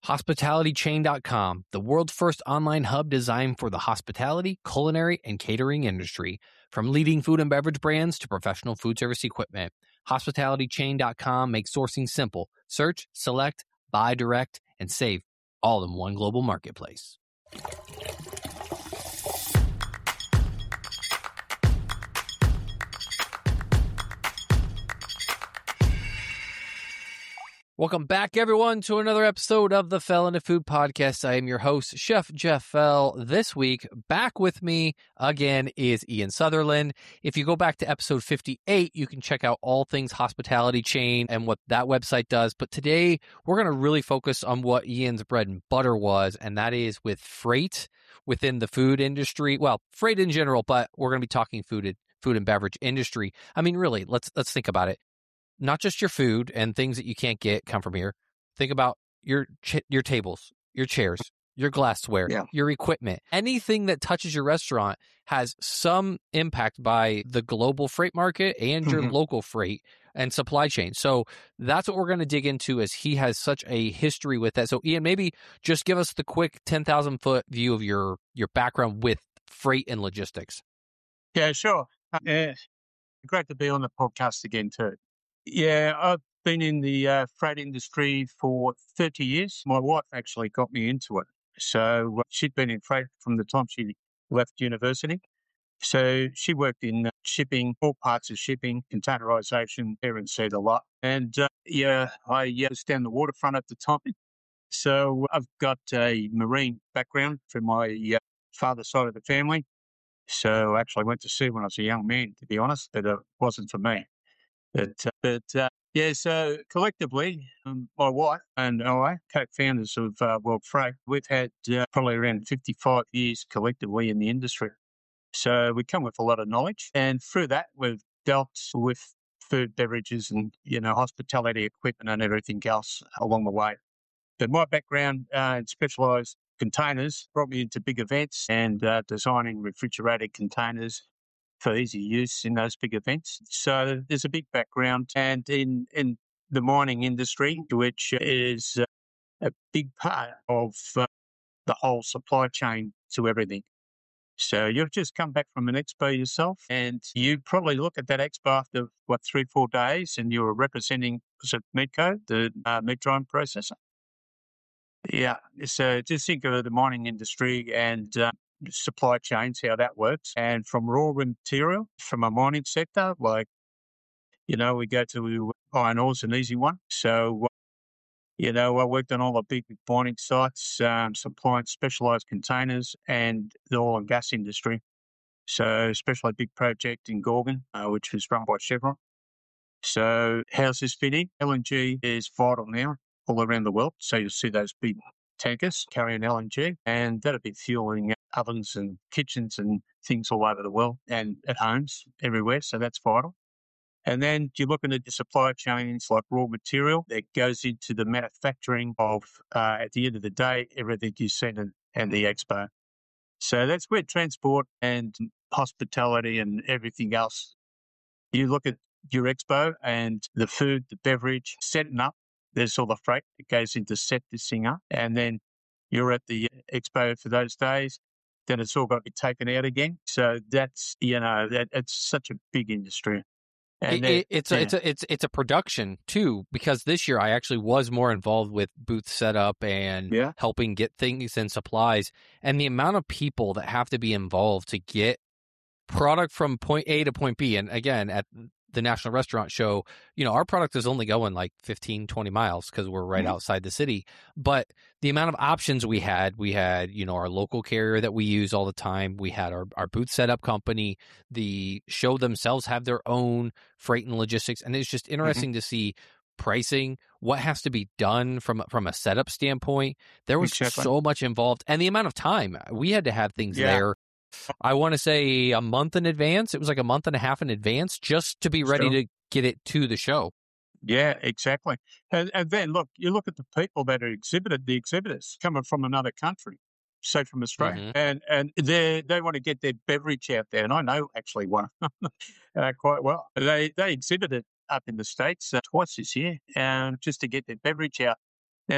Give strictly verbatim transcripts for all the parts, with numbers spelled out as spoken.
hospitality chain dot com, the world's first online hub designed for the hospitality, culinary, and catering industry. From leading food and beverage brands to professional food service equipment, hospitality chain dot com makes sourcing simple. Search, select, buy direct, and save all in one global marketplace. Welcome back, everyone, to another episode of the Fell into Food Podcast. I am your host, Chef Jeff Fell. This week, back with me again is Ian Sutherland. If you go back to episode fifty-eight, you can check out all things hospitality chain and what that website does. But today, we're going to really focus on what Ian's bread and butter was, and that is with freight within the food industry. Well, freight in general, but we're going to be talking food, food and beverage industry. I mean, really, let's let's think about it. Not just your food and things that you can't get come from here. Think about your ch- your tables, your chairs, your glassware, yeah. your equipment. Anything that touches your restaurant has some impact by the global freight market and your mm-hmm. local freight and supply chain. So that's what we're going to dig into, as he has such a history with that. So Ian, maybe just give us the quick ten thousand foot view of your, your background with freight and logistics. Yeah, sure. Uh, great to be on the podcast again too. Yeah, I've been in the uh, freight industry for thirty years. My wife actually got me into it. So uh, she'd been in freight from the time she left university. So she worked in uh, shipping, all parts of shipping, containerization, air and sea, a lot. And uh, yeah, I uh, was down the waterfront at the time. So I've got a marine background from my uh, father's side of the family. So I actually went to sea when I was a young man, to be honest, but it wasn't for me. But, uh, but uh, yeah, so collectively, um, my wife and I, co-founders of uh, World Freight, we've had uh, probably around fifty-five years collectively in the industry. So we come with a lot of knowledge, and through that, we've dealt with food, beverages, and, you know, hospitality equipment and everything else along the way. But my background uh, in specialised containers brought me into big events and uh, designing refrigerated containers for easy use in those big events. So there's a big background, and in, in the mining industry, which is uh, a big part of uh, the whole supply chain to everything. So you've just come back from an expo yourself, and you probably look at that expo after, what, three, four days, and you were representing, was it Medco, the uh, meat drying processor? Yeah, so just think of the mining industry and uh, supply chains, how that works. And from raw material, from a mining sector, like, you know, we go to iron ore's an easy one. So, you know, I worked on all the big mining sites, um, supplying specialised containers, and the oil and gas industry. So, especially a big project in Gorgon, uh, which was run by Chevron. So how's this fitting? L N G is vital now all around the world. So you'll see those big tankers carrying L N G, and that'll be fueling ovens and kitchens and things all over the world and at homes everywhere. So that's vital. And then you're looking at the supply chains like raw material that goes into the manufacturing of, uh, at the end of the day, everything you've seen in, in the expo. So that's where transport and hospitality and everything else. You look at your expo and the food, the beverage, setting up. There's all the freight that goes into set this thing up. And then you're at the expo for those days. Then it's all got to be taken out again. So that's, you know, that it's such a big industry. And it, it, it's, yeah. a, it's a it's it's a production too, because this year I actually was more involved with booth setup and yeah. helping get things and supplies, and the amount of people that have to be involved to get product from point A to point B. And again, at the National Restaurant Show, you know, our product is only going like fifteen, twenty miles because we're right mm-hmm. outside the city. But the amount of options we had, we had, you know, our local carrier that we use all the time. We had our, our booth setup company. The show themselves have their own freight and logistics. And it's just interesting mm-hmm. to see pricing, what has to be done from, from a setup standpoint. There was exactly. so much involved, and the amount of time we had to have things yeah. there. I want to say a month in advance. It was like a month and a half in advance just to be ready sure. to get it to the show. Yeah, exactly. And, and then, look, you look at the people that are exhibited, the exhibitors coming from another country, say from Australia, mm-hmm. and, and they they want to get their beverage out there. And I know actually one uh, quite well. They, they exhibited up in the States uh, twice this year um, just to get their beverage out. Now,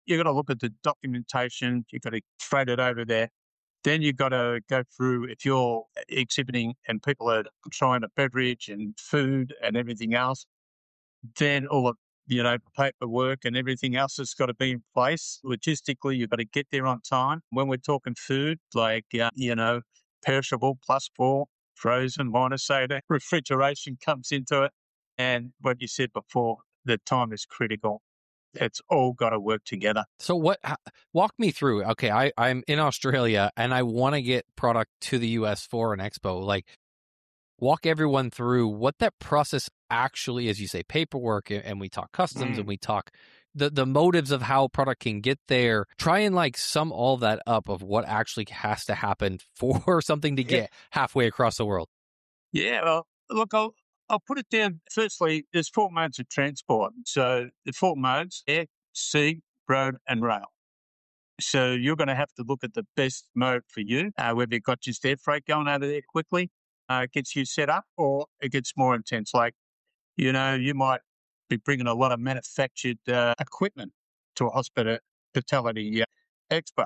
you got to look at the documentation. You got to freight it over there. Then you've got to go through, if you're exhibiting and people are trying a beverage and food and everything else, then all of, you know, paperwork and everything else has got to be in place. Logistically, you've got to get there on time. When we're talking food, like, uh, you know, perishable, plus four, frozen, minus soda, refrigeration comes into it. And what you said before, the time is critical. It's all got to work together. So what, how, walk me through. Okay, I, I'm in Australia and I want to get product to the U S for an expo. Like, walk everyone through what that process actually is. You say paperwork, and we talk customs, mm. and we talk the, the motives of how product can get there. Try and like sum all that up of what actually has to happen for something to get halfway across the world. Yeah, well, look, I'll, I'll put it down. Firstly, there's four modes of transport. So the four modes, air, sea, road, and rail. So you're going to have to look at the best mode for you, uh, whether you've got just air freight going out of there quickly, uh, gets you set up, or it gets more intense. Like, you know, you might be bringing a lot of manufactured uh, equipment to a hospitality uh, expo.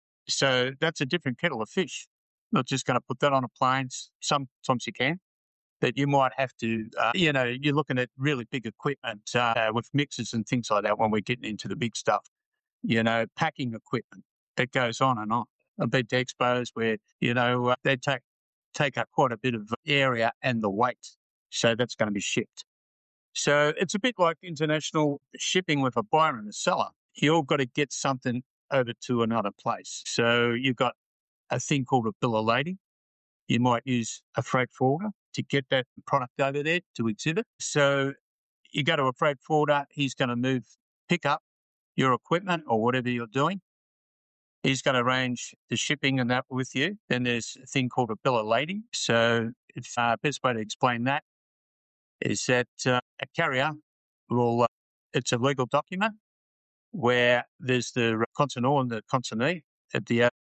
So that's a different kettle of fish. Not just going to put that on a plane. Sometimes you can. That you might have to, uh, you know, you're looking at really big equipment uh, with mixers and things like that when we're getting into the big stuff, you know, packing equipment. It goes on and on. I've been to expos where, you know, uh, they take, take up quite a bit of area and the weight. So that's going to be shipped. So it's a bit like international shipping with a buyer and a seller. You've got to get something over to another place. So you've got a thing called a bill of lading. You might use a freight forwarder to get that product over there to exhibit. So you go to a freight forwarder, he's going to move, pick up your equipment or whatever you're doing. He's going to arrange the shipping and that with you. Then there's a thing called a bill of lading. So the uh, best way to explain that is that uh, a carrier will, uh, it's a legal document where there's the consignor and the consignee at the, uh,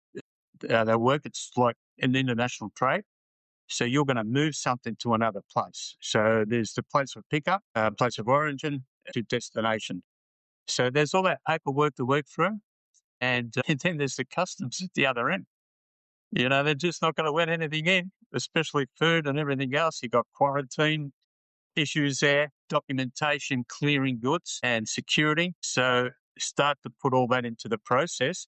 uh, they work. It's like an international trade. So you're going to move something to another place. So there's the place of pickup, uh, place of origin to destination. So there's all that paperwork to work through. And, uh, and then there's the customs at the other end. You know, they're just not going to let anything in, especially food and everything else. You've got quarantine issues there, documentation, clearing goods and security. So start to put all that into the process.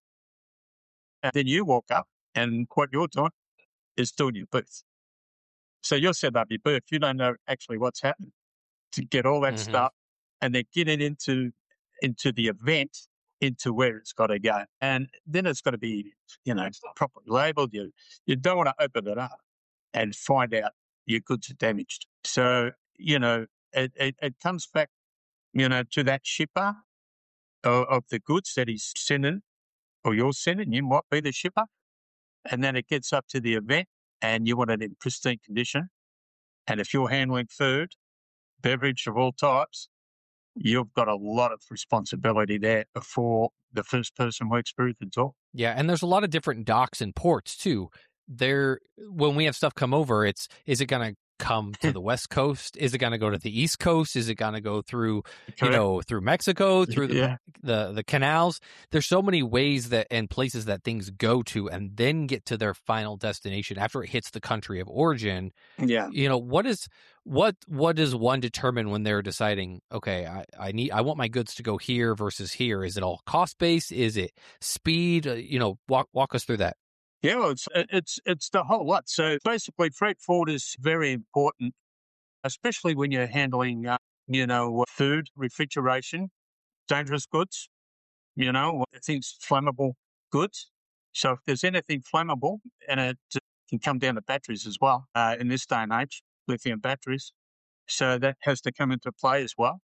And then you walk up and what you're doing is doing your booth. So you're setting up your booth. You don't know actually what's happening to get all that mm-hmm. stuff and then get it into, into the event, into where it's got to go. And then it's got to be, you know, properly labeled. You, you don't want to open it up and find out your goods are damaged. So, you know, it, it, it comes back, you know, to that shipper of, of the goods that he's sending or you're sending. You might be the shipper. And then it gets up to the event and you want it in pristine condition. And if you're handling food, beverage of all types, you've got a lot of responsibility there before the first person works through the door. Yeah, and there's a lot of different docks and ports too. There, when we have stuff come over, it's is it going to come to the West Coast? Is it going to go to the East Coast? Is it going to go through, Correct. you know, through Mexico, through the, yeah. the the canals? There's so many ways that and places that things go to and then get to their final destination after it hits the country of origin. Yeah. You know, what is what what does one determine when they're deciding, okay, I, I need I want my goods to go here versus here? Is it all cost based? Is it speed? Uh, you know, walk walk us through that. Yeah, well, it's it's it's the whole lot. So basically, freight forward is very important, especially when you're handling, uh, you know, food, refrigeration, dangerous goods, you know, things, flammable goods. So if there's anything flammable, and it can come down to batteries as well, uh, in this day and age, lithium batteries. So that has to come into play as well.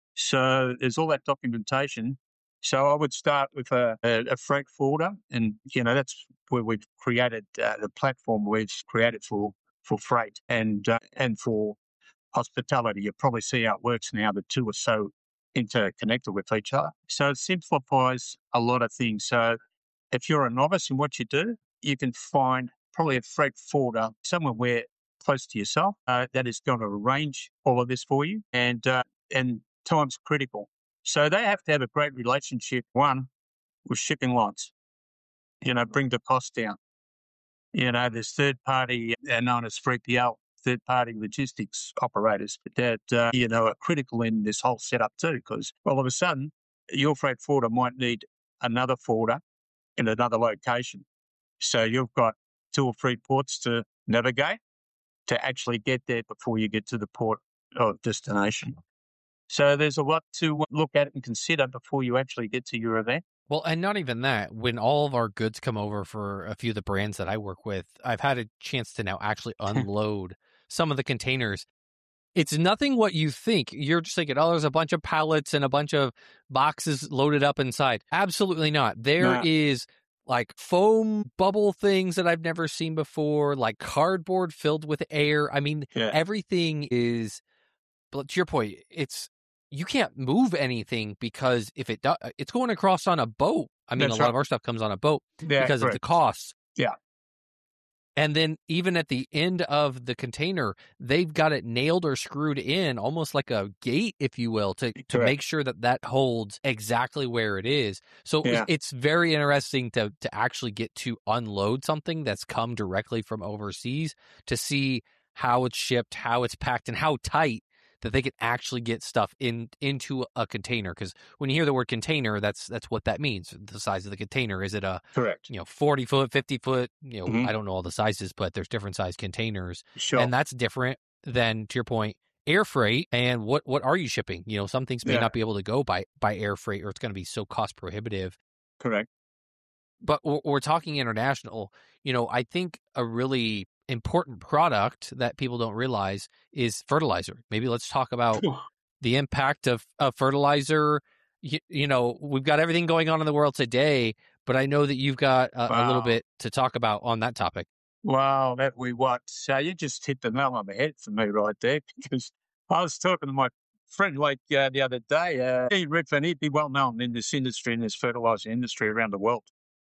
So there's all that documentation. So I would start with a, a, a freight forwarder, and you know that's where we've created uh, the platform we've created for for freight and uh, and for hospitality. You probably see how it works now. The two are so interconnected with each other. So it simplifies a lot of things. So if you're a novice in what you do, you can find probably a freight forwarder somewhere where close to yourself uh, that is going to arrange all of this for you, and uh, and time's critical. So they have to have a great relationship, one, with shipping lines, you know, bring the cost down. You know, there's third-party, they're known as three P L, third-party logistics operators that, uh, you know, are critical in this whole setup too, because all of a sudden, your freight forwarder might need another forwarder in another location. So you've got two or three ports to navigate to actually get there before you get to the port of destination. So there's a lot to look at and consider before you actually get to your event. Well, and not even that. When all of our goods come over for a few of the brands that I work with, I've had a chance to now actually unload some of the containers. It's nothing what you think. You're just thinking, oh, there's a bunch of pallets and a bunch of boxes loaded up inside. Absolutely not. There No. is like foam bubble things that I've never seen before, like cardboard filled with air. I mean, Yeah. everything is, but to your point, it's, you can't move anything because if it does, it's going across on a boat. I mean, That's a lot right. of our stuff comes on a boat Yeah, because of the correct. costs. Yeah. And then even at the end of the container, they've got it nailed or screwed in almost like a gate, if you will, to, to Correct. make sure that that holds exactly where it is. So Yeah. it's very interesting to, to actually get to unload something that's come directly from overseas to see how it's shipped, how it's packed, and how tight that they can actually get stuff in into a container. Because when you hear the word container, that's that's what that means. The size of the container. Is it a Correct. you know forty foot, fifty foot? You know, Mhm. I don't know all the sizes, but there's different size containers, Sure. and that's different than, to your point, air freight. And what what are you shipping? You know, some things may Yeah. not be able to go by by air freight, or it's going to be so cost prohibitive. Correct. But we're, we're talking international. You know, I think a really important product that people don't realize is fertilizer. Maybe let's talk about the impact of, of fertilizer. You, you know, we've got everything going on in the world today, but I know that you've got a, a little Wow. bit to talk about on that topic. Wow, that we what? So you just hit the nail on the head for me right there, because I was talking to my friend like uh, the other day. Uh, he Redfern, he'd be well known in this industry, in this fertilizer industry around the world.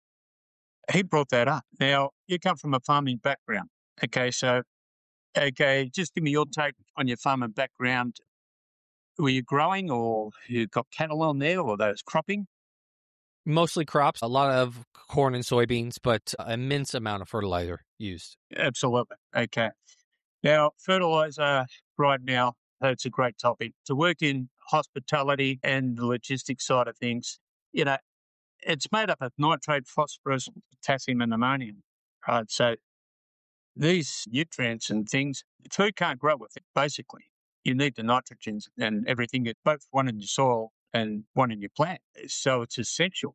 He brought that up. Now, you come from a farming background. Okay, so, okay, just give me your take on your farming background. Were you growing, or you got cattle on there, or those cropping? Mostly crops, a lot of corn and soybeans, but an immense amount of fertilizer used. Absolutely. Okay. Now, fertilizer right now, that's a great topic. To work in hospitality and the logistics side of things, you know, it's made up of nitrate, phosphorus, potassium, and ammonium. Right. So these nutrients and things, food can't grow with it, basically. You need the nitrogens and everything, both one in your soil and one in your plant. So it's essential.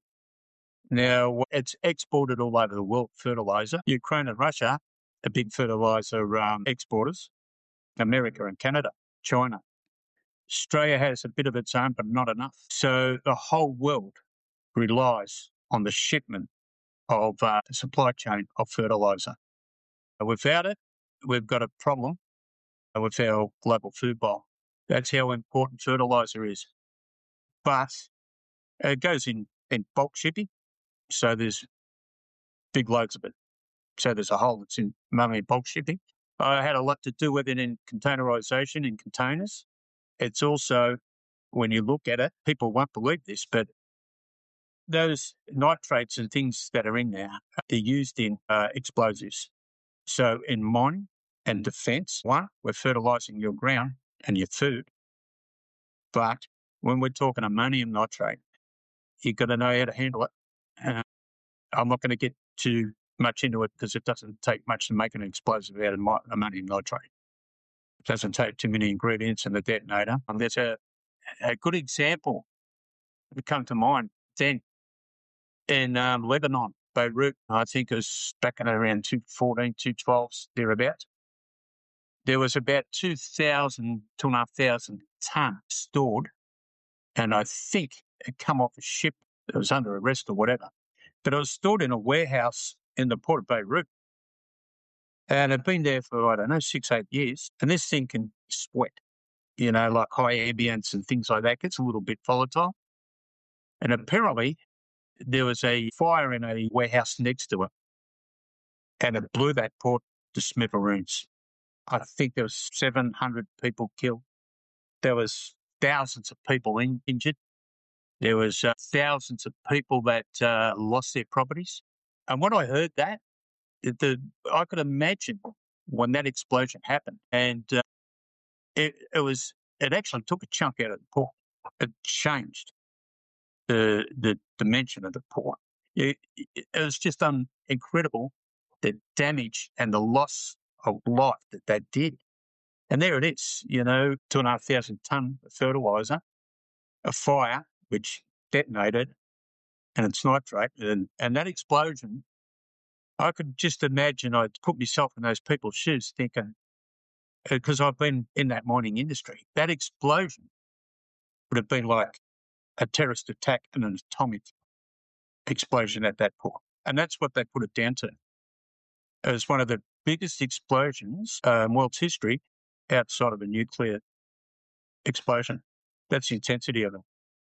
Now, it's exported all over the world, fertilizer. Ukraine and Russia are big fertilizer um, exporters. America and Canada, China. Australia has a bit of its own, but not enough. So the whole world relies on the shipment of uh, the supply chain of fertilizer. Without it, we've got a problem with our global food bowl. That's how important fertilizer is. But it goes in, in bulk shipping, so there's big loads of it. So there's a hole that's in mainly bulk shipping. I had a lot to do with it in containerization in containers. It's also, when you look at it, people won't believe this, but those nitrates and things that are in there, they're used in uh, explosives. So in mining and defence, one, we're fertilising your ground and your food. But when we're talking ammonium nitrate, you've got to know how to handle it. Uh, I'm not going to get too much into it because it doesn't take much to make an explosive out of mi- ammonium nitrate. It doesn't take too many ingredients in the detonator. And there's a, a good example that come to mind then in um, Lebanon, Beirut. I think it was back in around two fourteen, two twelve, thereabouts. There was about two thousand, two and a half thousand tonnes stored, and I think it come off a ship that was under arrest or whatever. But it was stored in a warehouse in the port of Beirut. And it had been there for, I don't know, six, eight years. And this thing can sweat, you know, like high ambience and things like that. It gets a little bit volatile. And apparently there was a fire in a warehouse next to it, and it blew that port to smithereens. I think there was seven hundred people killed. There was thousands of people in, injured. There was uh, thousands of people that uh, lost their properties. And when I heard that, the, I could imagine when that explosion happened. And uh, it, it was, it actually took a chunk out of the port. It changed the the dimension of the port. It, it, it was just um, incredible, the damage and the loss of life that that did. And there it is, you know, two and a half thousand ton of fertilizer, a fire which detonated, and it's nitrate, and, and that explosion. I could just imagine. I'd put myself in those people's shoes, thinking, because I've been in that mining industry, that explosion would have been like a terrorist attack and an atomic explosion at that port. And that's what they put it down to. It was one of the biggest explosions uh, in world's history outside of a nuclear explosion. That's the intensity of it.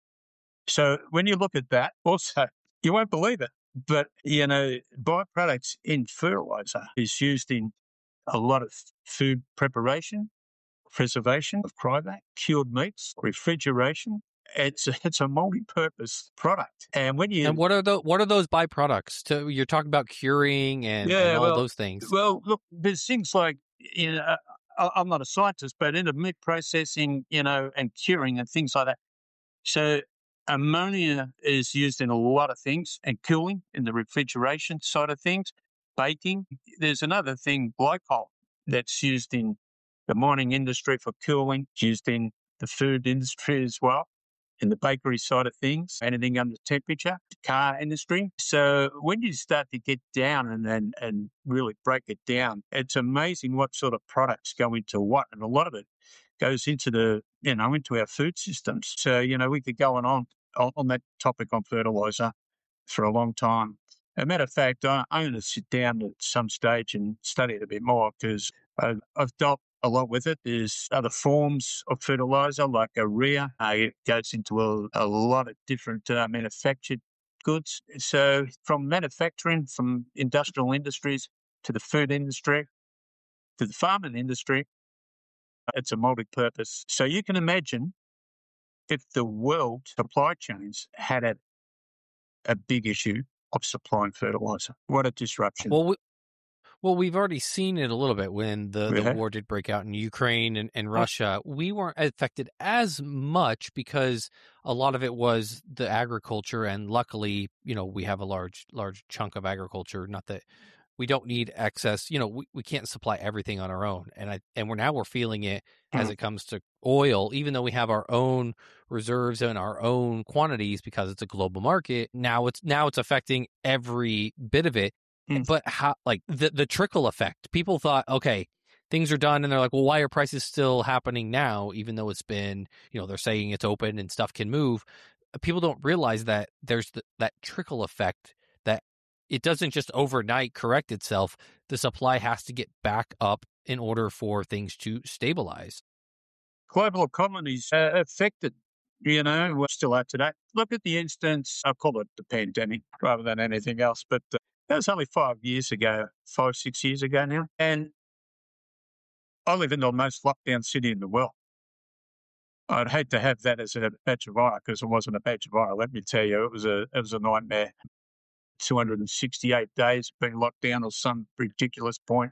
So when you look at that, also, you won't believe it, but, you know, byproducts in fertilizer is used in a lot of food preparation, preservation of cryovac, cured meats, refrigeration. It's a, it's a multi-purpose product. And when you And what are the what are those byproducts? To, you're talking about curing and, yeah, and all well, those things. Well, look, there's things like, you know, I, I'm not a scientist, but in the meat processing, you know, and curing and things like that. So ammonia is used in a lot of things, and cooling in the refrigeration side of things, baking. There's another thing, glycol, that's used in the mining industry for cooling, it's used in the food industry as well, in the bakery side of things, anything under temperature, car industry. So when you start to get down and, and, and really break it down, it's amazing what sort of products go into what. And a lot of it goes into the, you know, into our food systems. So, you know, we could go on on, on that topic on fertilizer for a long time. As a matter of fact, I, I'm going to sit down at some stage and study it a bit more, because I've, I've dealt a lot with it. There's other forms of fertilizer like urea. Uh, it goes into a, a lot of different uh, manufactured goods. So from manufacturing, from industrial industries to the food industry to the farming industry, it's a multi-purpose. So you can imagine if the world supply chains had a, a big issue of supplying fertilizer, what a disruption. Well, we, well, we've already seen it a little bit when the, the Yeah. war did break out in Ukraine and, and Russia. We weren't affected as much because a lot of it was the agriculture, and luckily, you know, we have a large large chunk of agriculture. Not that we don't need excess, you know, we, we can't supply everything on our own. And I and we're now we're feeling it as Mm. it comes to oil, even though we have our own reserves and our own quantities because it's a global market. Now it's now it's affecting every bit of it. Mm. But how, like the the trickle effect, people thought, okay, things are done, and they're like, well, why are prices still happening now, even though it's been, you know, they're saying it's open and stuff can move. People don't realize that there's the, that trickle effect, that it doesn't just overnight correct itself. The supply has to get back up in order for things to stabilize. Global economies are affected, you know, we're still are today. Look at the instance, I'll call it the pandemic rather than anything else, but uh, that was only five years ago, five, six years ago now. And I live in the most lockdown city in the world. I'd hate to have that as a badge of honour, because it wasn't a badge of honour. Let me tell you, it was a it was a nightmare. two hundred sixty-eight days being locked down, or some ridiculous point.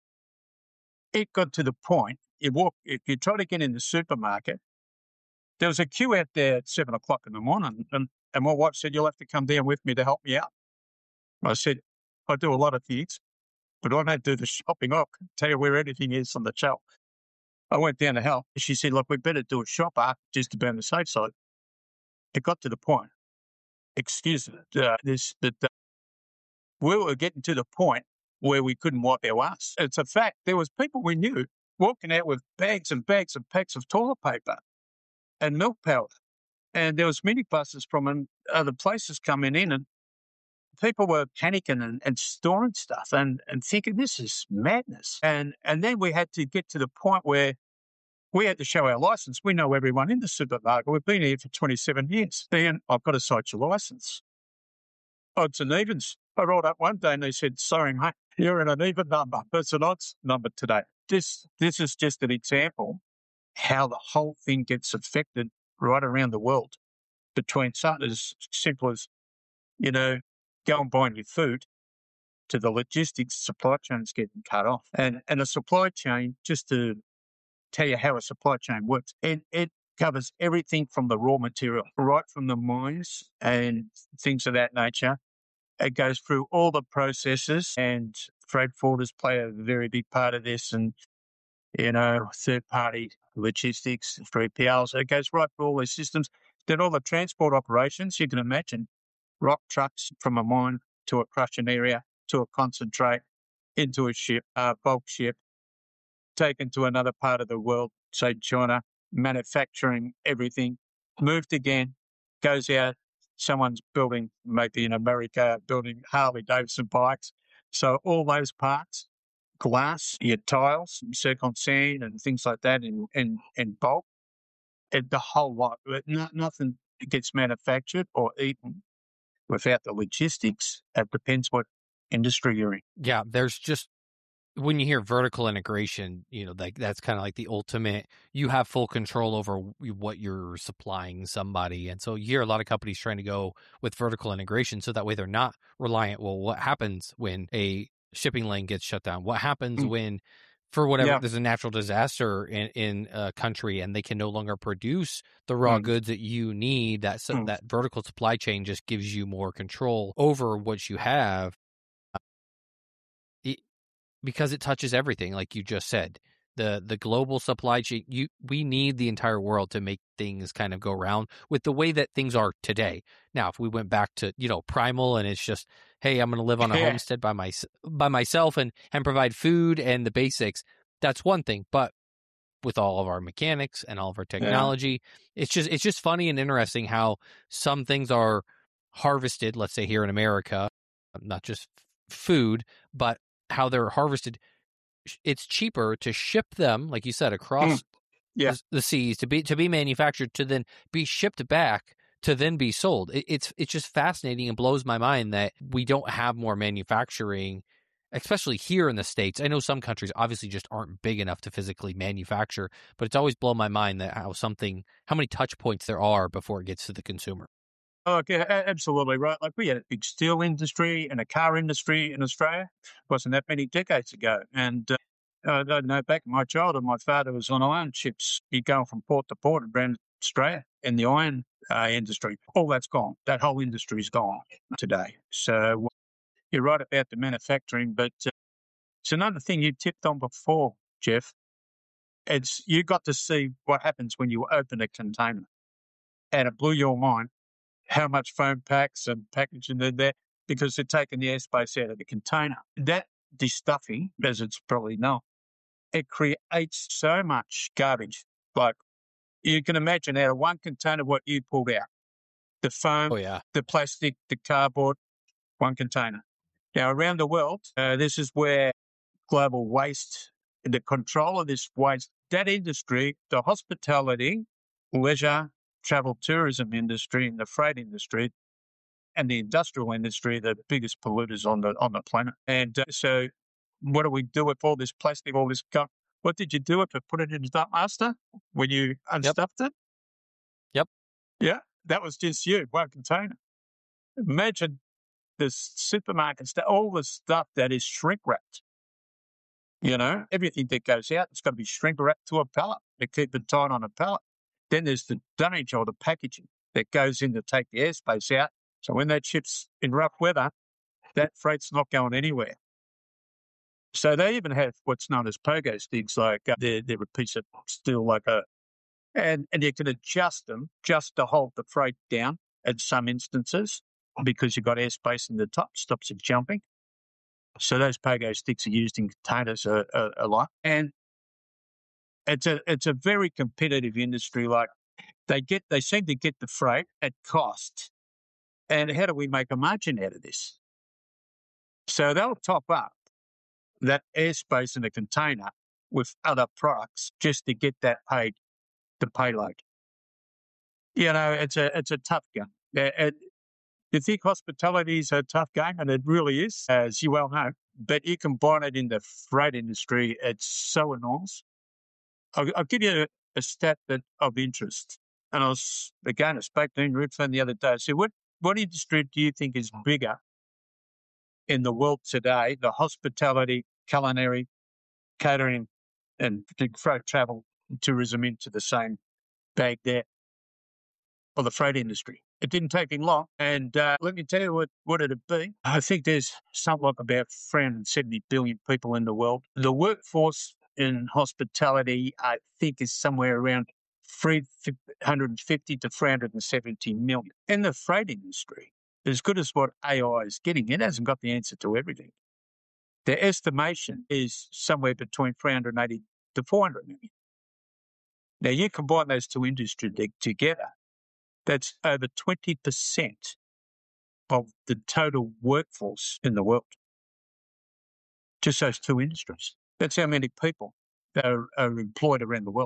It got to the point, you walk, if you try to get in the supermarket, there was a queue out there at seven o'clock in the morning, and, and my wife said, you'll have to come down with me to help me out. I said, I do a lot of things, but I don't do the shopping. I can tell you where anything is on the shelf. I went down to help. She said, look, we better do a shopper just to be on the safe side. It got to the point, excuse me, uh, this, that uh, we were getting to the point where we couldn't wipe our ass. It's a fact. There was people we knew walking out with bags and bags and packs of toilet paper and milk powder. And there was minibuses from other places coming in, and people were panicking and, and storing stuff and, and thinking, this is madness. And and then we had to get to the point where we had to show our license. We know everyone in the supermarket. We've been here for twenty-seven years. Then I've got to cite your license. Odds and evens. I rolled up one day and they said, sorry, mate, you're in an even number. It's an odds number today. This this is just an example how the whole thing gets affected right around the world. between something as simple as, you know, go and buying your food to the logistics supply chains getting cut off. And and a supply chain, just to tell you how a supply chain works, it, it covers everything from the raw material, right from the mines and things of that nature. It goes through all the processes, and freight forwarders play a very big part of this, and, you know, third-party logistics, three P Ls. It goes right through all these systems. Then all the transport operations, you can imagine, rock trucks from a mine to a crushing area to a concentrate into a ship, a bulk ship, taken to another part of the world, say China, manufacturing everything, moved again, goes out, someone's building, maybe in America, building Harley-Davidson bikes. So all those parts, glass, your tiles, zircon and things like that, and and, and bulk, and the whole lot. No, nothing gets manufactured or eaten without the logistics. It depends what industry you're in. Yeah, there's just, when you hear vertical integration, you know, like that's kind of like the ultimate, you have full control over what you're supplying somebody. And so you hear a lot of companies trying to go with vertical integration so that way they're not reliant. Well, what happens when a shipping lane gets shut down? What happens mm. when, for whatever, yeah. there's a natural disaster in, in a country and they can no longer produce the raw mm. goods that you need? That, mm. that vertical supply chain just gives you more control over what you have. It, because it touches everything, like you just said, the the global supply chain. You we need the entire world to make things kind of go round with the way that things are today. Now, if we went back to, you know, primal and it's just, hey, I'm going to live on a yeah. homestead by my by myself and and provide food and the basics, that's one thing. But with all of our mechanics and all of our technology, yeah. it's just it's just funny and interesting how some things are harvested. Let's say here in America, not just food, but how they're harvested. It's cheaper to ship them, like you said, across mm. yeah. the, the seas to be to be manufactured, to then be shipped back, to then be sold. It, it's it's just fascinating and blows my mind that we don't have more manufacturing, especially here in the States. I know some countries obviously just aren't big enough to physically manufacture, but it's always blown my mind that how something, how many touch points there are before it gets to the consumer. Oh, okay, absolutely right. Like we had a big steel industry and a car industry in Australia. It wasn't that many decades ago. And uh, I don't know, back in my childhood, my father was on iron ships. He'd go from port to port around Australia in the iron uh, industry. All that's gone. That whole industry is gone today. So you're right about the manufacturing, but uh, it's another thing you tipped on before, Jeff. It's you got to see what happens when you open a container, and it blew your mind how much foam packs and packaging in there, because they're taking the airspace out of the container. That destuffing, as it's probably known, it creates so much garbage. Like you can imagine out of one container what you pulled out. The foam, oh, yeah. the plastic, the cardboard, one container. Now, around the world, uh, this is where global waste, the control of this waste, that industry, the hospitality, leisure, travel tourism industry and the freight industry and the industrial industry, the biggest polluters on the on the planet. And uh, so what do we do with all this plastic, all this gunk? What did you do with it? Put it in the dump master when you unstuffed yep. it? Yep. Yeah, that was just you, one container. Imagine the supermarkets, all the stuff that is shrink wrapped. You know, everything that goes out, it's got to be shrink wrapped to a pallet to keep it tight on a pallet. Then there's the dunnage or the packaging that goes in to take the airspace out. So when that ship's in rough weather, that freight's not going anywhere. So they even have what's known as pogo sticks, like uh, they're, they're a piece of steel, like a, and, and you can adjust them just to hold the freight down at some instances because you've got airspace in the top, stops it jumping. So those pogo sticks are used in containers a, a, a lot. And It's a it's a very competitive industry. Like they get, they seem to get the freight at cost, and how do we make a margin out of this? So they'll top up that airspace in a container with other products just to get that paid, the payload. You know, it's a it's a tough game. And you think hospitality is a tough game, and it really is, as you well know. But you combine it in the freight industry, it's so enormous. I'll, I'll give you a, a stat that of interest. And I was, again, I spoke to Ian Ripfern the other day. I said, what, what industry do you think is bigger in the world today? The hospitality, culinary, catering, and throw travel, tourism into the same bag there, or the freight industry. It didn't take him long. And uh, let me tell you what, what it'd be. I think there's something like about three hundred seventy billion people in the world. The workforce in hospitality, I think, is somewhere around three hundred fifty to three hundred seventy million. In the freight industry, as good as what A I is getting, it hasn't got the answer to everything. Their estimation is somewhere between three hundred eighty to four hundred million. Now, you combine those two industries together, that's over twenty percent of the total workforce in the world. Just those two industries. That's how many people are, are employed around the world.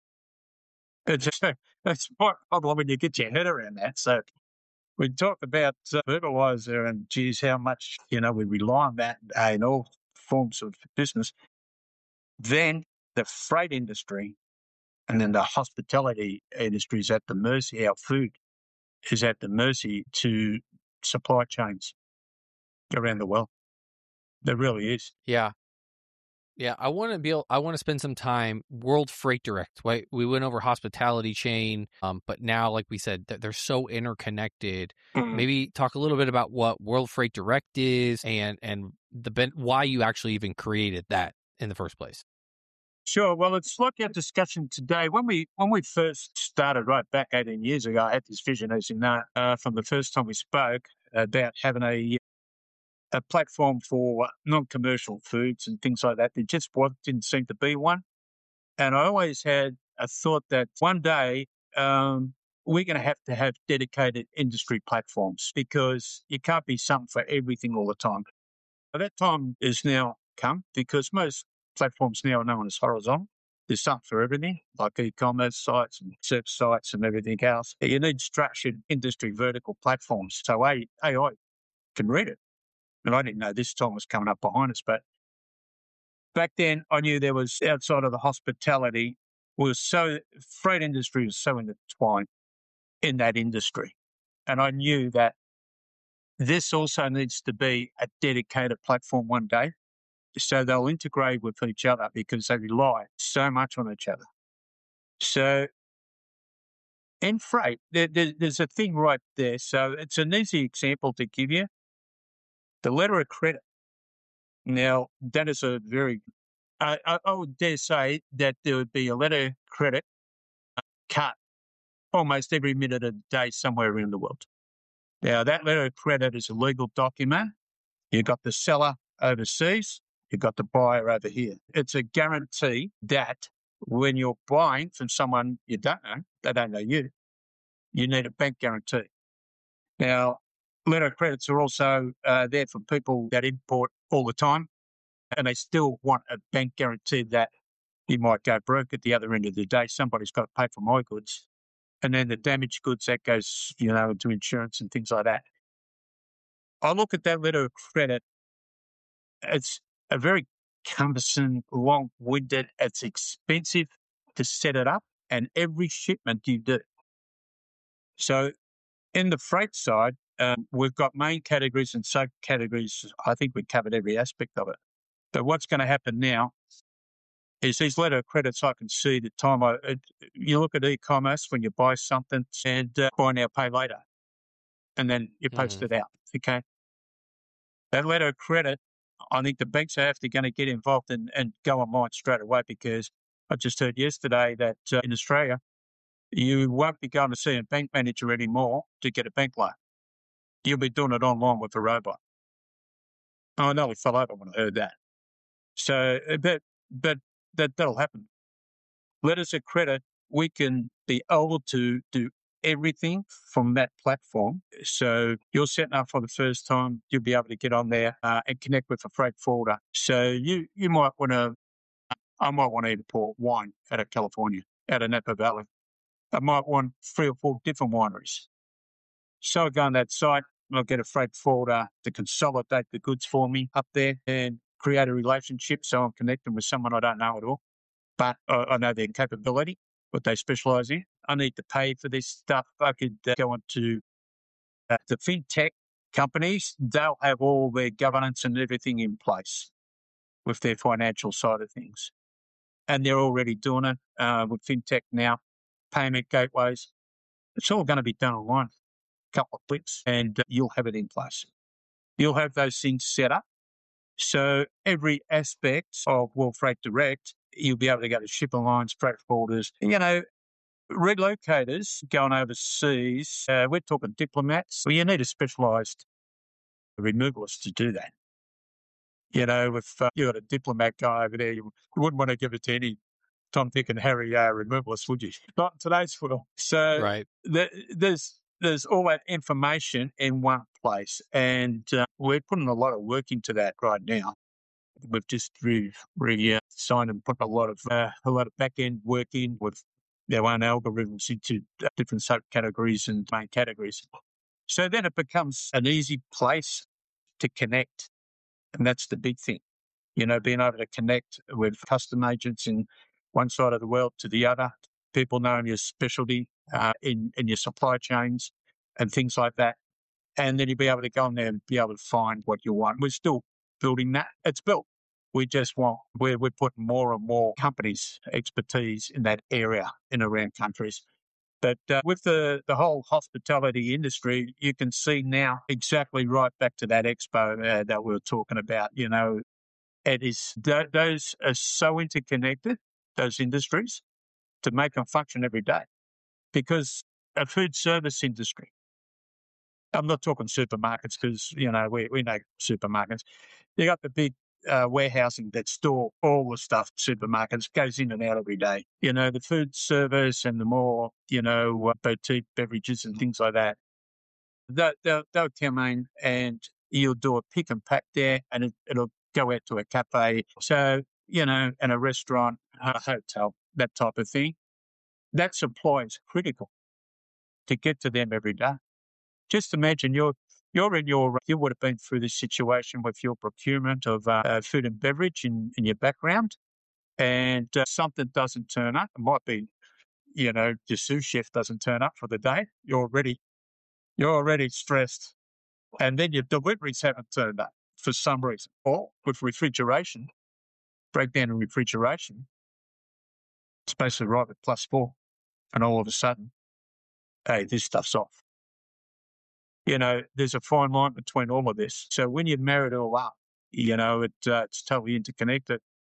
It's, that's quite problem when you get your head around that. So we talk about uh, fertilizer and, geez, how much, you know, we rely on that uh, in all forms of business. Then the freight industry and then the hospitality industry is at the mercy, our food is at the mercy to supply chains around the world. There really is. Yeah. Yeah, I want to be able, I want to spend some time World Freight Direct. Right? We went over hospitality chain, um, but now, like we said, they're so interconnected. Mm-hmm. Maybe talk a little bit about what World Freight Direct is and and the why you actually even created that in the first place. Sure. Well, it's like our discussion today. When we when we first started, right back eighteen years ago, I had this vision, as you know, uh, from the first time we spoke about having a a platform for non-commercial foods and things like that. There just didn't seem to be one. And I always had a thought that one day um, we're going to have to have dedicated industry platforms because you can't be something for everything all the time. But that time is now come because most platforms now are known as horizontal. There's something for everything, like e-commerce sites and search sites and everything else. You need structured industry vertical platforms. So A I can read it. And I didn't know this time was coming up behind us, but back then I knew there was, outside of the hospitality, was so, freight industry was so intertwined in that industry. And I knew that this also needs to be a dedicated platform one day. So they'll integrate with each other because they rely so much on each other. So in freight, there, there, there's a thing right there. So it's an easy example to give you. The letter of credit. Now, that is a very, I, I, I would dare say that there would be a letter of credit cut almost every minute of the day somewhere around the world. Now, that letter of credit is a legal document. You've got the seller overseas. You've got the buyer over here. It's a guarantee that when you're buying from someone you don't know, they don't know you, you need a bank guarantee. Now, letter of credits are also uh, there for people that import all the time, and they still want a bank guarantee that you might go broke at the other end of the day. Somebody's got to pay for my goods. And then the damaged goods, that goes, you know, to insurance and things like that. I look at that letter of credit. It's a very cumbersome, long-winded, it's expensive to set it up, and every shipment you do. So in the freight side, um, we've got main categories and subcategories. I think we covered every aspect of it. But what's going to happen now is these letter of credits, I can see the time I, it, you look at e-commerce when you buy something and uh, buy now, pay later. And then you post mm-hmm. it out, okay? That letter of credit, I think the banks are actually going to get involved and, and go online straight away because I just heard yesterday that uh, in Australia, you won't be going to see a bank manager anymore to get a bank loan. You'll be doing it online with a robot. I nearly fell over when I heard that. So, but, but that, that'll happen. Letters of credit, we can be able to do everything from that platform. So you're setting up for the first time, you'll be able to get on there uh, and connect with a freight forwarder. So you, you might want to, I might want to import wine out of California, out of Napa Valley. I might want three or four different wineries. So I go on that site, I'll get a freight forwarder to consolidate the goods for me up there and create a relationship so I'm connecting with someone I don't know at all, but I, I know their capability, what they specialise in. I need to pay for this stuff. I could uh, go into uh, the fintech companies. They'll have all their governance and everything in place with their financial side of things. And they're already doing it uh, with fintech now, payment gateways. It's all going to be done online, a couple of clicks, and uh, you'll have it in place. You'll have those things set up. So every aspect of World Freight Direct, you'll be able to go to shipper lines, freight forwarders. You know, relocators going overseas, uh, we're talking diplomats. Well, you need a specialised removalist to do that. You know, if uh, you got a diplomat guy over there, you, you wouldn't want to give it to any Tom, Dick and Harry uh, removalists, would you? Not in today's world. So Right. the, there's there's all that information in one place, and uh, we're putting a lot of work into that right now. We've just re, re uh, signed and put a lot of uh, a lot of back end work in with their own algorithms into different subcategories and main categories. So then it becomes an easy place to connect, and that's the big thing. You know, being able to connect with custom agents in one side of the world to the other, people knowing your specialty uh, in, in your supply chains and things like that. And then you'll be able to go in there and be able to find what you want. We're still building that. It's built. We just want, we're, we're putting more and more companies' expertise in that area in around countries. But uh, with the, the whole hospitality industry, you can see now exactly right back to that expo uh, that we were talking about. You know, it is th- those are so interconnected, those industries, to make them function every day. Because a food service industry, I'm not talking supermarkets because, you know, we, we know supermarkets. You got the big uh, warehousing that store all the stuff, supermarkets, goes in and out every day. You know, the food service and the more, you know, uh, boutique beverages and things like that, they'll, they'll, they'll come in and you'll do a pick and pack there and it, it'll go out to a cafe. So, you know, and a restaurant, a hotel, that type of thing. That supply is critical to get to them every day. Just imagine you're you're in your you would have been through this situation with your procurement of uh, uh, food and beverage in, in your background, and uh, something doesn't turn up. It might be, you know, your sous chef doesn't turn up for the day. You're already you're already stressed, and then your deliveries haven't turned up for some reason. Or with refrigeration, breakdown in refrigeration, it's supposed to arrive at plus four, and all of a sudden, hey, this stuff's off. You know, there's a fine line between all of this. So when you marry it all up, you know, it uh, it's totally interconnected.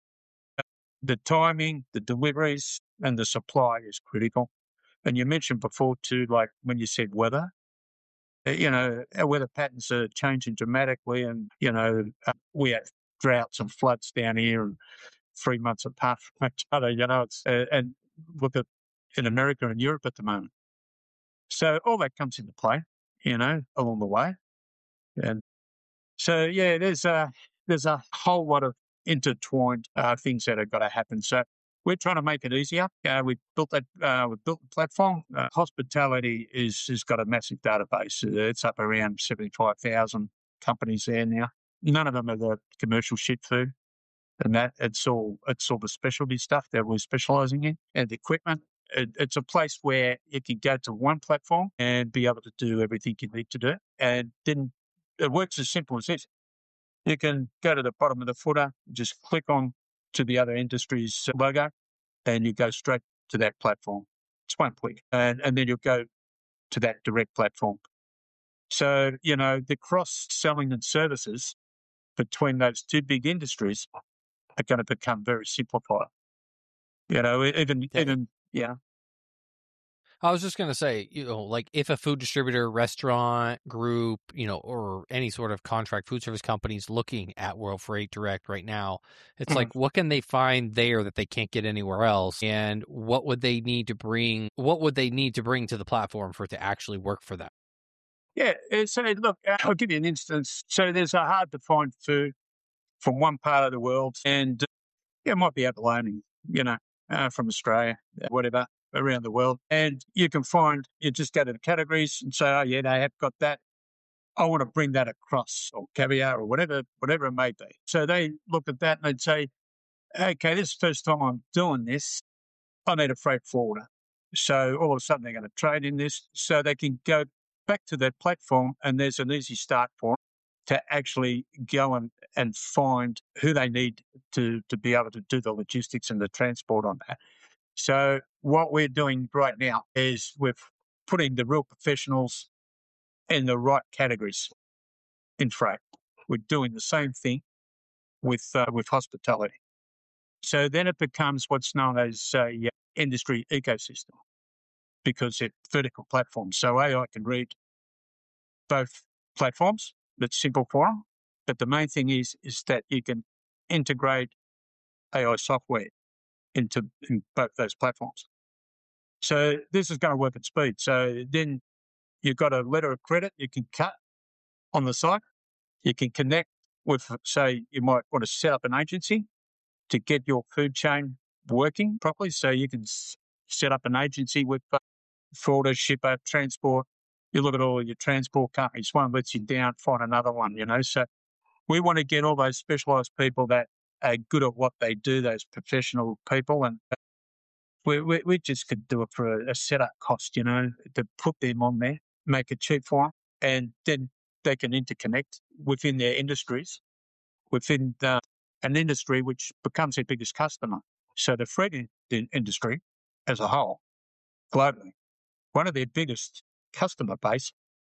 The timing, the deliveries, and the supply is critical. And you mentioned before too, like when you said weather, uh, you know, our weather patterns are changing dramatically, and you know, uh, we have droughts and floods down here, and three months apart from each other. You know, it's uh, and look at in America and Europe at the moment. So all that comes into play, you know, along the way. And so, yeah, there's a, there's a whole lot of intertwined uh, things that have got to happen. So we're trying to make it easier. Uh, we built that, uh, we built the platform. Uh, hospitality is, has got a massive database. It's up around seventy-five thousand companies there now. None of them are the commercial shit food. And that it's all, it's all the specialty stuff that we're specializing in and the equipment. It, it's a place where you can go to one platform and be able to do everything you need to do. And then it works as simple as this. You can go to the bottom of the footer, just click on to the other industry's logo, and you go straight to that platform. It's one click. And, and then you'll go to that direct platform. So, you know, the cross-selling and services between those two big industries are going to become very simplified. You know, even, Yeah. even, yeah. I was just going to say, you know, like if a food distributor, restaurant, group, you know, or any sort of contract food service companies looking at World Freight Direct right now, it's Mm. like, what can they find there that they can't get anywhere else? And what would they need to bring, what would they need to bring to the platform for it to actually work for them? Yeah. uh, So, look, uh, I'll give you an instance. So there's a hard to find food from one part of the world, and uh, yeah, it might be abalone, you know, uh, from Australia, uh, whatever, around the world. And you can find, you just go to the categories and say, oh, yeah, they have got that. I want to bring that across, or caviar, or whatever, whatever it may be. So they look at that and they'd say, okay, this is the first time I'm doing this. I need a freight forwarder. So all of a sudden they're going to trade in this, so they can go back to their platform, and there's an easy start for them to actually go and, and find who they need to, to be able to do the logistics and the transport on that. So what we're doing right now is we're putting the real professionals in the right categories in freight. We're doing the same thing with uh, with hospitality. So then it becomes what's known as a industry ecosystem, because it's vertical platforms. So A I can read both platforms. That's simple for them. But the main thing is, is that you can integrate A I software into in both those platforms. So this is going to work at speed. So then you've got a letter of credit you can cut on the site. You can connect with, say, you might want to set up an agency to get your food chain working properly. So you can s- set up an agency with uh, forwarder, shipper, transport. You look at all of your transport companies. One lets you down, find another one, you know. So we want to get all those specialised people that are good at what they do, those professional people, and we, we, we just could do it for a, a setup cost, you know, to put them on there, make it cheap for them, and then they can interconnect within their industries, within the, an industry which becomes their biggest customer. So the freight in, in industry as a whole, globally, one of their biggest customer base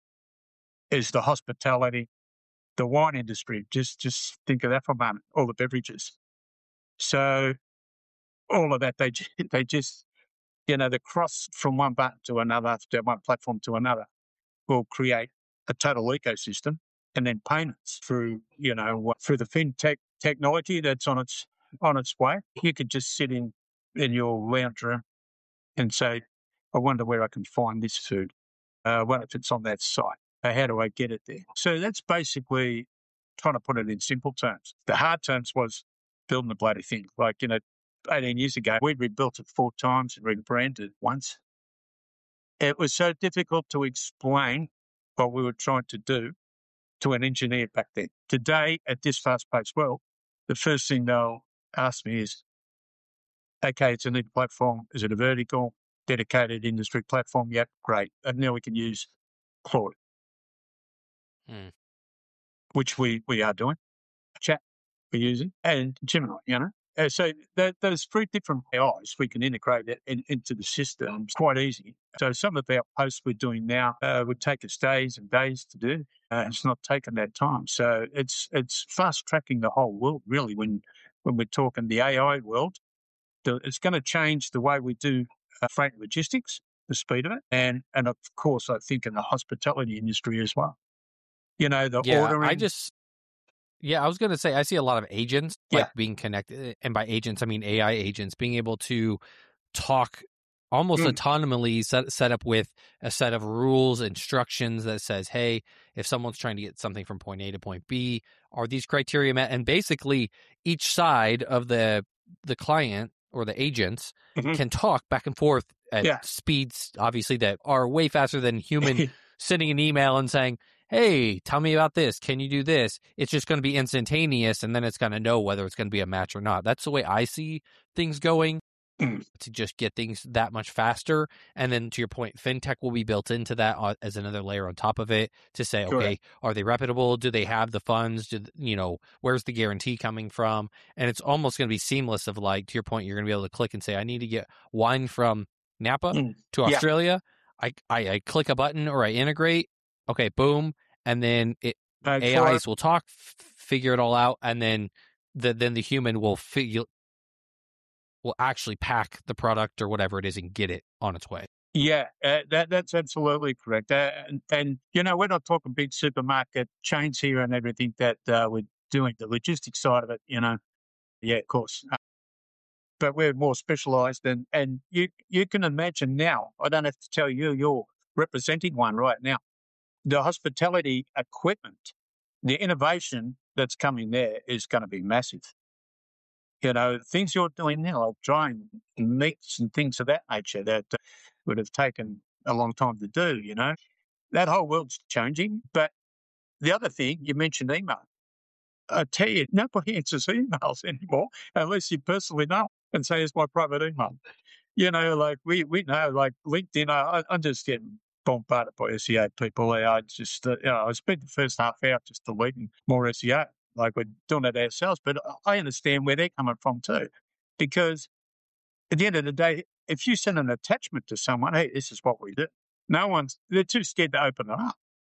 is the hospitality, the wine industry. Just just think of that for a moment, all the beverages. So all of that, they they just, you know, the cross from one button to another, to one platform to another, will create a total ecosystem, and then payments through, you know, through the fintech technology that's on its on its way. You could just sit in in your lounge room and say, I wonder where I can find this food. Uh, well, if it's on that site, uh, how do I get it there? So that's basically trying to put it in simple terms. The hard terms was building the bloody thing. Like, you know, eighteen years ago, we'd rebuilt it four times and rebranded it once. It was so difficult to explain what we were trying to do to an engineer back then. Today, at this fast-paced world, the first thing they'll ask me is, okay, it's a new platform. Is it a vertical, dedicated industry platform? Yep, great. And now we can use Claude, Hmm. which we, we are doing. Chat we're using, and Gemini, you know. Uh, so th- those three different A Is, we can integrate it in, into the system. It's quite easy. So some of our posts we're doing now uh, would take us days and days to do. Uh, it's not taking that time. So it's it's fast tracking the whole world, really, when when we're talking the A I world. The, it's going to change the way we do uh, freight logistics, the speed of it, and and of course, I think in the hospitality industry as well. You know, the Yeah, I ordering. just yeah, I was gonna say I see a lot of agents like Yeah. being connected, and by agents I mean A I agents being able to talk almost Mm. autonomously, set set up with a set of rules, instructions that says, hey, if someone's trying to get something from point A to point B, are these criteria met? And basically, each side of the the client or the agents Mhm. can talk back and forth at Yeah. speeds, obviously, that are way faster than human sending an email and saying, hey, tell me about this. Can you do this? It's just going to be instantaneous, and then it's going to know whether it's going to be a match or not. That's the way I see things going, Mm. to just get things that much faster. And then to your point, fintech will be built into that uh, as another layer on top of it to say, Correct. okay, are they reputable? Do they have the funds? Do, you know, where's the guarantee coming from? And it's almost going to be seamless of like, to your point, you're going to be able to click and say, I need to get wine from Napa Mm. to Yeah. Australia. I, I, I click a button or I integrate. Okay, boom. And then it Paid A for Is will talk, f- figure it all out. And then the, then the human will figure, will actually pack the product or whatever it is and get it on its way. Yeah, uh, that that's absolutely correct. Uh, and, and, you know, we're not talking big supermarket chains here and everything that uh, we're doing the logistics side of it, you know. Yeah, of course. Uh, but we're more specialised, and, and you, you can imagine now, I don't have to tell you, you're representing one right now. The hospitality equipment, the innovation that's coming there is going to be massive. You know, things you're doing now, like drying meats and things of that nature that uh, would have taken a long time to do, you know. That whole world's changing. But the other thing, you mentioned email. I tell you, nobody answers emails anymore unless you personally know and say, it's my private email. you know, like we, we know, like LinkedIn, I, I'm just getting bombarded by S E O people. I just, uh, you know, I spent the first half hour just deleting more S E O. Like we're doing it ourselves, but I understand where they're coming from too. Because at the end of the day, if you send an attachment to someone, hey, this is what we do. No one's, they're too scared to open it up.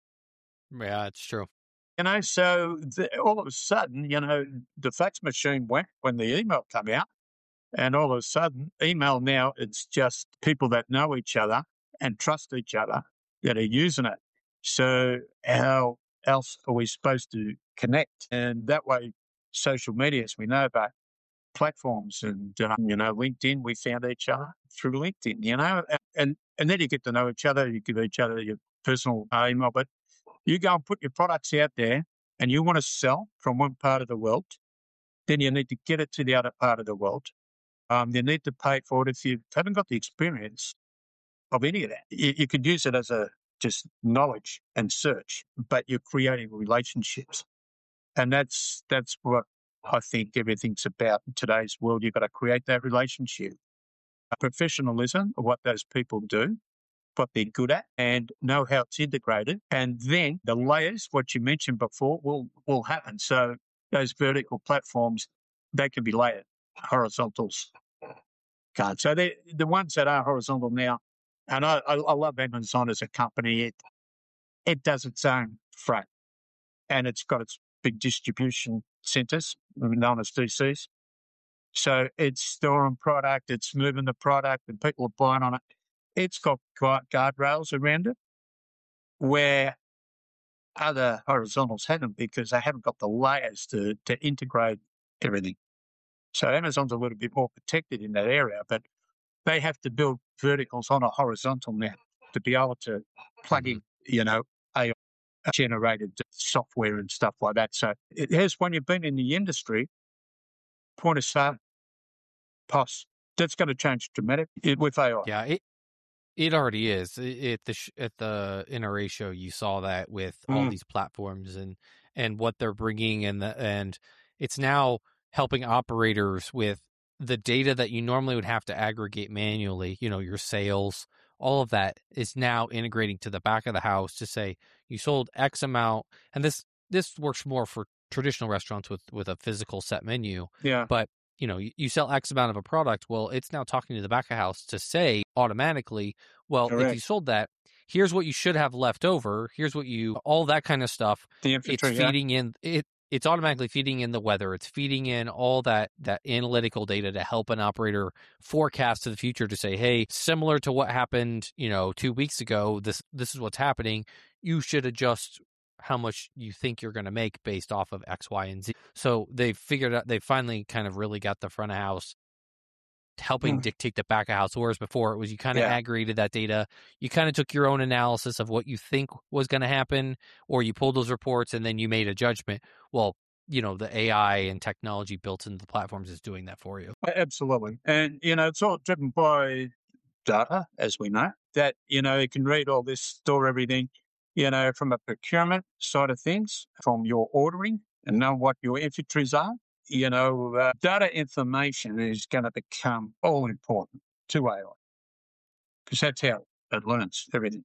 Yeah, it's true. You know, so the, all of a sudden, you know, the fax machine went when the email came out. And all of a sudden, email now, it's just people that know each other and trust each other that are using it. So how else are we supposed to connect? And that way, social media, as we know about platforms and, uh, you know, LinkedIn, we found each other through LinkedIn, you know, and, and then you get to know each other. You give each other your personal email, but you go and put your products out there and you want to sell from one part of the world, then you need to get it to the other part of the world. Um, you need to pay for it if you haven't got the experience of any of that. You, you could use it as a just knowledge and search, but you're creating relationships. And that's that's what I think everything's about in today's world. You've got to create that relationship. Professionalism of what those people do, what they're good at, and know how it's integrated. And then the layers, what you mentioned before, will will happen. So those vertical platforms, they can be layered. Horizontals can't. So they the ones that are horizontal now, and I, I, I love Amazon as a company. It it does its own freight, and it's got its big distribution centres, known as D Cs. So it's storing product, it's moving the product, and people are buying on it. It's got guardrails around it, where other horizontals haven't, because they haven't got the layers to to integrate everything. So Amazon's a little bit more protected in that area, but they have to build verticals on a horizontal now to be able to plug in, you know, A I-generated software and stuff like that. So it has, when you've been in the industry, point of sale, P O S, that's going to change dramatically with A I. Yeah, it it already is. At the sh- at the N R A show, you saw that with all Mm. these platforms and and what they're bringing, and the and it's now helping operators with the data that you normally would have to aggregate manually, you know, your sales, all of that is now integrating to the back of the house to say you sold X amount. And this, this works more for traditional restaurants with, with a physical set menu. Yeah. But, you know, you, you sell X amount of a product. Well, it's now talking to the back of house to say automatically, well, Correct. if you sold that, here's what you should have left over. Here's what you, all that kind of stuff. The infantry, it's feeding yeah. in it. It's automatically feeding in the weather. It's feeding in all that, that analytical data to help an operator forecast to the future to say, hey, similar to what happened, you know, two weeks ago, this, this is what's happening. You should adjust how much you think you're going to make based off of X, Y, and Z. So they figured out, they finally kind of really got the front of house helping mm. dictate the back of house. Whereas before it was you kind of yeah. aggregated that data. You kind of took your own analysis of what you think was going to happen, or you pulled those reports and then you made a judgment. Well, you know, the A I and technology built into the platforms is doing that for you. Absolutely. And, you know, it's all driven by data, as we know, that, you know, you can read all this, store everything, you know, from a procurement side of things, from your ordering and know what your inventories are. You know, uh, data information is going to become all important to A I, because that's how it learns everything.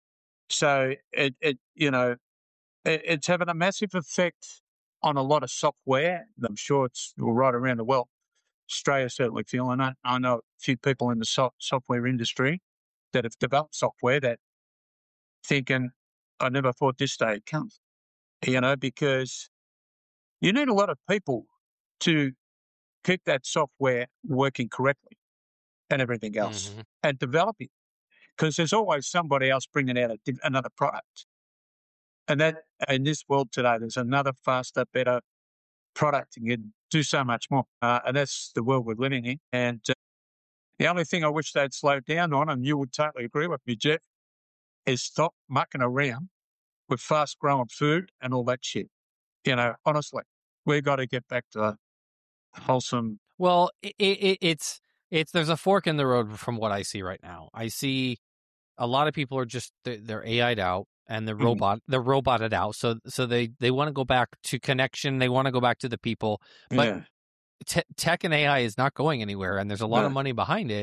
So it, it you know, it, it's having a massive effect on a lot of software. I'm sure it's right around the world. Australia certainly feeling it. I know a few people in the so- software industry that have developed software that thinking, I never thought this day would come. You know, because you need a lot of people to keep that software working correctly and everything else, mm-hmm. and develop it, because there's always somebody else bringing out a, another product. And that in this world today, there's another faster, better product, and you can do so much more. Uh, and that's the world we're living in. And uh, the only thing I wish they'd slow down on, and you would totally agree with me, Jeff, is stop mucking around with fast-growing food and all that shit. You know, honestly, we've got to get back to wholesome. Well, it, it, it's it's there's a fork in the road from what I see right now. I see a lot of people are just they're, they're A I'd out and they're mm-hmm. robot they're roboted out. So so they, they want to go back to connection. They want to go back to the people. But yeah. te- tech and A I is not going anywhere, and there's a lot yeah. of money behind it.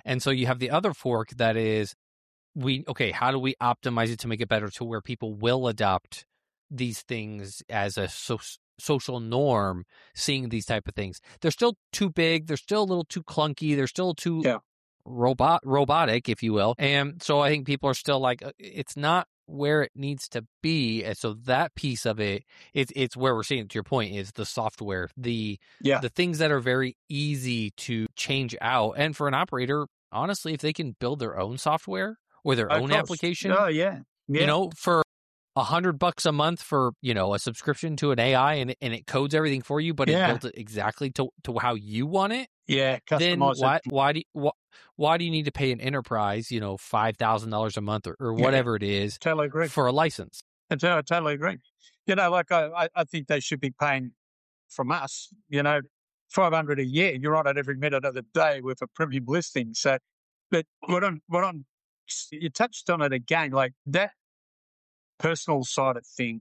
And so you have the other fork that is, we okay, how do we optimize it to make it better to where people will adopt these things as a so, social norm, seeing these type of things? They're still too big. They're still a little too clunky. They're still too Yeah. robot robotic, if you will. And so I think people are still like, uh, it's not where it needs to be. And so that piece of it, it's it's where we're seeing, to your point, is the software, the Yeah. the things that are very easy to change out. And for an operator, honestly, if they can build their own software or their Of own course. application, Oh, yeah. Yeah. you know, for a hundred bucks a month for, you know, a subscription to an A I, and, and it codes everything for you, but Yeah. it built it exactly to, to how you want it. Yeah. Then Customize why it. why do you, why, why do you need to pay an enterprise, you know, five thousand dollars a month or, or Yeah. whatever it is Totally agree. for a license? I totally, I totally agree. You know, like I, I- I think they should be paying from us, you know, five hundred a year. You're on it every minute of the day with a premium listing. So, but what I'm, what I'm, you touched on it again, like that personal side of thing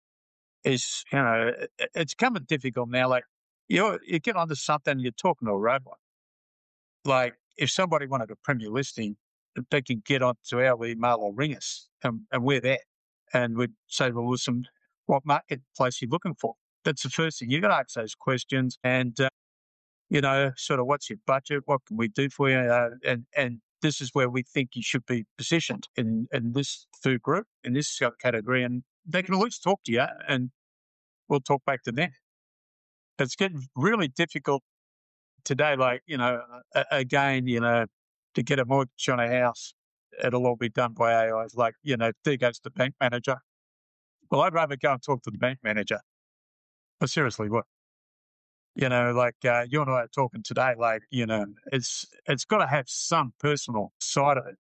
is, you know, it, it's coming difficult now. Like you, you get onto something, you're talking to a robot. Like if somebody wanted a premier listing, they can get onto our email or ring us, and, and we're there. And we'd say, well, listen, what marketplace are you looking for? That's the first thing. You got to ask those questions, and uh, you know, sort of, what's your budget? What can we do for you? Uh, and and this is where we think you should be positioned in in this food group, in this category, and they can at least talk to you, and we'll talk back to them. It's getting really difficult today. Like, you know, uh, again, you know, to get a mortgage on a house, it'll all be done by A Is. Like, you know, there goes the bank manager. Well, I'd rather go and talk to the bank manager. But seriously, what? You know, like uh, you and I are talking today, like, you know, it's it's got to have some personal side of it.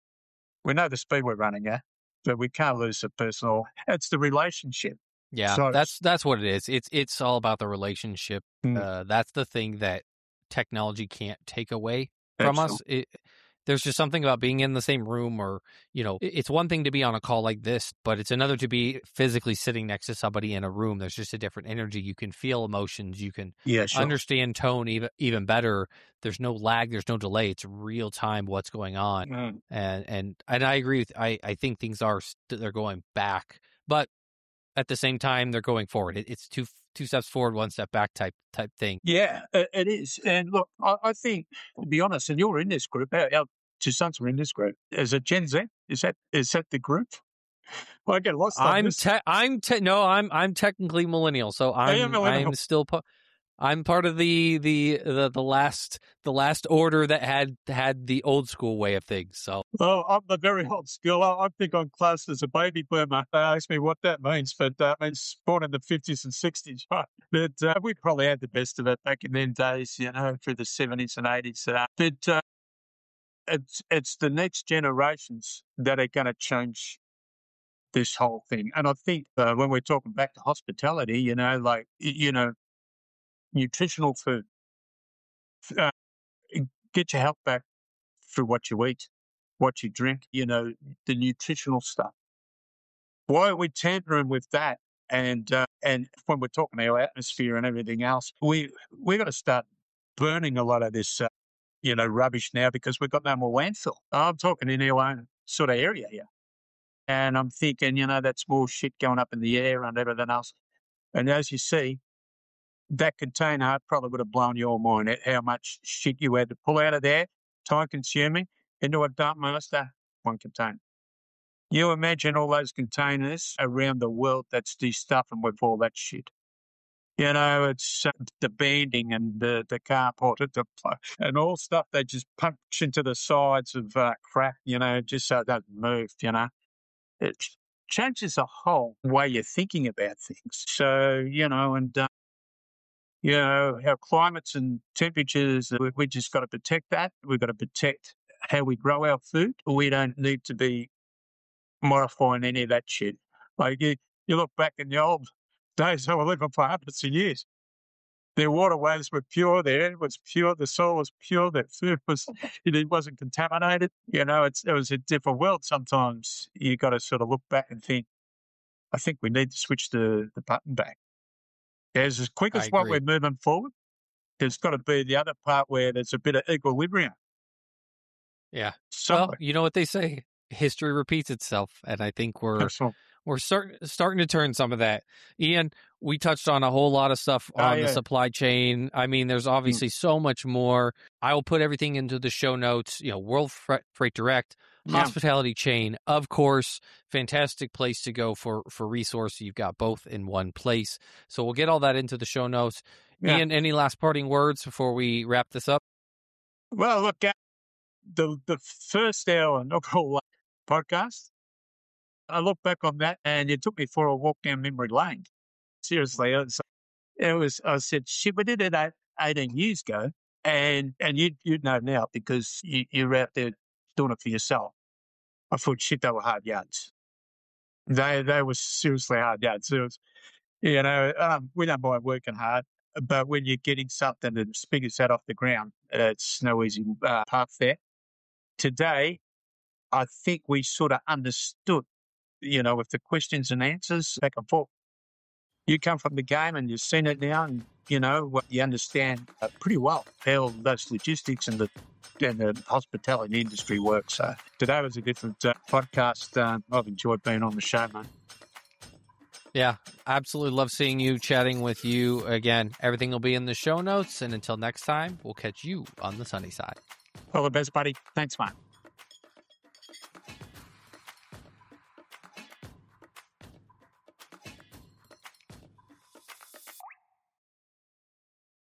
We know the speed we're running at, but we can't lose the personal. It's the relationship. Yeah, So, that's that's what it is. It's it's all about the relationship. Mm. Uh, that's the thing that technology can't take away from us. Excellent. It, there's just something about being in the same room, or, you know, it- it's one thing to be on a call like this, but it's another to be physically sitting next to somebody in a room. There's just a different energy. You can feel emotions. You can Yeah, sure. understand tone even even better. There's no lag. There's no delay. It's real time what's going on. Mm. And and and I agree with. I I think things are st- they're going back, but at the same time they're going forward. It, it's two two steps forward, one step back type type thing. Yeah, it, it is. And look, I, I think, to be honest, and you're in this group, our, our two sons were in this group. Is it Gen Z? Is that is that the group? Well, I get lost on I'm this. te- I'm te- no, I'm I'm technically millennial, so I am I'm millennial. I'm still pa- I'm part of the, the the the last the last order that had had the old school way of things. So Well, I'm the very old school. I, I think I'm classed as a baby boomer. They ask me what that means, but that means born in the fifties and sixties, right? But uh, we probably had the best of it back in them days, you know, through the seventies and eighties. Uh, but uh, it's it's the next generations that are going to change this whole thing. And I think uh, when we're talking back to hospitality, you know, like, y- you know, nutritional food, uh, get your health back through what you eat, what you drink, you know, the nutritional stuff. Why are we tampering with that? And uh, and when we're talking our atmosphere and everything else, we we got to start burning a lot of this, uh, you know, rubbish now, because we've got no more landfill. I'm talking in our own sort of area here, and I'm thinking, you know, that's more shit going up in the air and everything else. And as you see, that container probably would have blown your mind at how much shit you had to pull out of there, time consuming, into a dump master, one container. You imagine all those containers around the world that's de-stuffing with all that shit. You know, it's uh, the banding and the, the carport the, and all stuff they just punch into the sides of uh, crap, you know, just so it doesn't move, you know. It changes the whole way you're thinking about things. So, you know, and, uh, you know, our climates and temperatures, we, we just got to protect that. We've got to protect how we grow our food. We don't need to be modifying any of that shit. Like you, you look back in the old days, they were living for hundreds of years. Their waterways were pure, their air was pure, the soil was pure, their food was, it wasn't contaminated. You know, it's, it was a different world. Sometimes you got to sort of look back and think, I think we need to switch the, the button back. As as quick I as what agree. we're moving forward, there's got to be the other part where there's a bit of equilibrium. Yeah. Somewhere. Well, you know what they say, history repeats itself, and I think we're Excellent. we're start, starting to turn some of that. Ian, we touched on a whole lot of stuff Oh, on the yeah. supply chain. I mean, there's obviously so much more. I will put everything into the show notes. You know, World Fre- Freight Direct, Yeah. hospitality chain, of course, fantastic place to go for for resource. You've got both in one place. So we'll get all that into the show notes. Yeah. Ian, any last parting words before we wrap this up? Well, look, uh, the the first hour Knuckle podcast, I look back on that and it took me for a walk down memory lane. Seriously, it was, it was I said, shit, we did it eight, eighteen years ago, and and you you know now because you, you're out there doing it for yourself. I thought, shit, they were hard yards. They they were seriously hard yards. It was, you know, um, we don't mind working hard, but when you're getting something as big as that off the ground, it's no easy uh, path there. Today, I think we sort of understood, you know, with the questions and answers back and forth. You come from the game and you've seen it now, and you know what you understand uh, pretty well how those logistics and the and the hospitality industry works. So today was a different uh, podcast. Um, I've enjoyed being on the show, man. Yeah, absolutely love seeing you, chatting with you again. Everything will be in the show notes, and until next time, we'll catch you on the sunny side. All the best, buddy. Thanks, mate.